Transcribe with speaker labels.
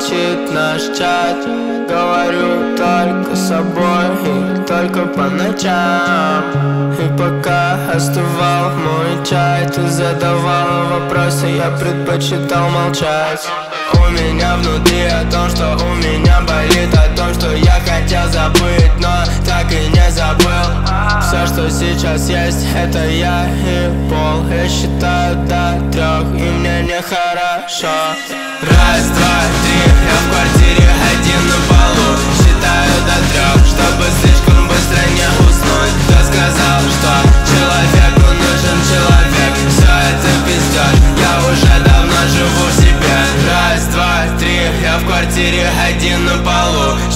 Speaker 1: молчит наш чат. Говорю только с собой и только по ночам. И пока остывал мой чай, ты задавала вопросы, я предпочитал молчать. У меня внутри о том, что у меня болит, о том, что я хотел забыть, но так и не забыл. Все, что сейчас есть, это я и пол. Я считаю до 3, и мне нехорошо. Раз, два, три, я в квартире один на полу. Считаю до 3, чтобы слишком быстро не уснуть. Кто сказал, что человеку нужен человек? Все это пиздёж, я уже давно живу в себе. Раз, два, три, я в квартире один на полу.